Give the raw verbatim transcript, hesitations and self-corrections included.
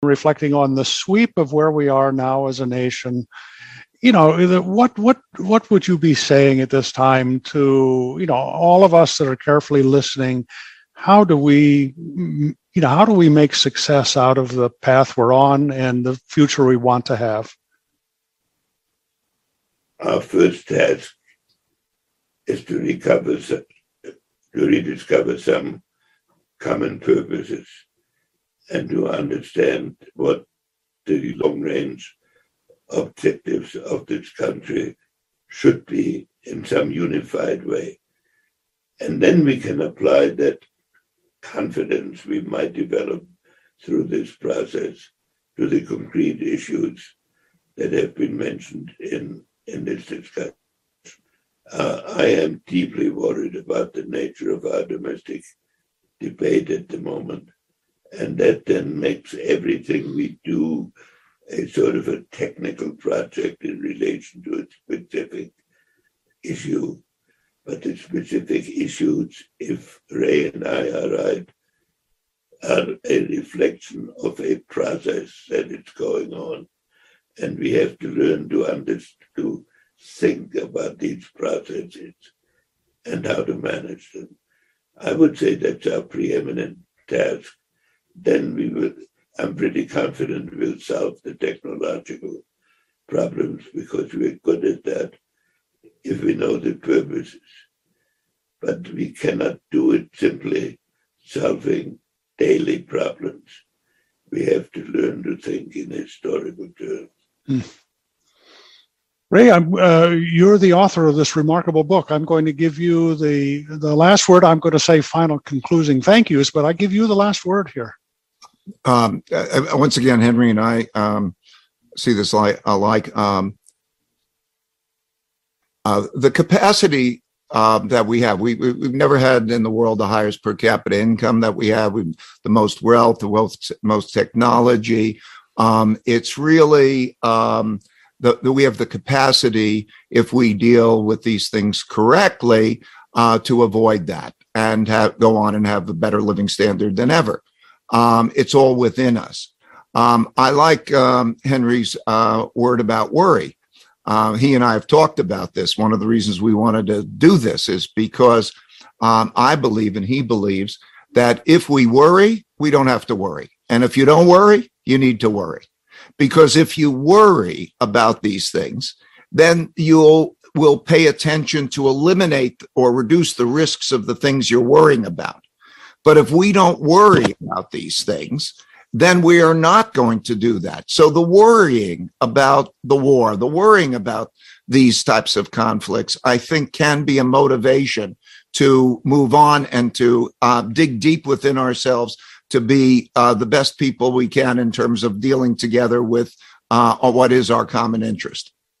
reflecting on the sweep of where we are now as a nation, you know, what what what would you be saying at this time to, you know, all of us that are carefully listening? How do we, you know, how do we make success out of the path we're on and the future we want to have? Our first task is to recover, to rediscover some common purposes and to understand what the long-range objectives of this country should be in some unified way. And then we can apply that confidence we might develop through this process to the concrete issues that have been mentioned in, in this discussion. Uh, I am deeply worried about the nature of our domestic debate at the moment, and that then makes everything we do a sort of a technical project in relation to a specific issue. But the specific issues, if Ray and I are right, are a reflection of a process that is going on. And we have to learn to understand, to think about these processes and how to manage them. I would say that's our preeminent task. Then we will, I'm pretty confident we'll solve the technological problems because we're good at that if we know the purposes. But we cannot do it simply solving daily problems. We have to learn to think in historical terms. Mm. Ray, I'm, uh, you're the author of this remarkable book. I'm going to give you the, the last word. I'm going to say final concluding thank yous, but I give you the last word here. Um, once again, Henry and I um, see this like, alike. Um, uh, the capacity uh, that we have, we, we've never had in the world the highest per capita income that we have, we've, the most wealth, the wealth, most technology. Um, it's really, um, the, the, we have the capacity, if we deal with these things correctly, uh, to avoid that and have, go on and have a better living standard than ever. Um, it's all within us. Um, I like um, Henry's uh, word about worry. Uh, he and I have talked about this. One of the reasons we wanted to do this is because um, I believe, and he believes, that if we worry, we don't have to worry. And if you don't worry, you need to worry. Because if you worry about these things, then you'll will pay attention to eliminate or reduce the risks of the things you're worrying about. But if we don't worry about these things, then we are not going to do that. So the worrying about the war, the worrying about these types of conflicts, I think can be a motivation to move on and to uh, dig deep within ourselves to be uh, the best people we can in terms of dealing together with uh, what is our common interest.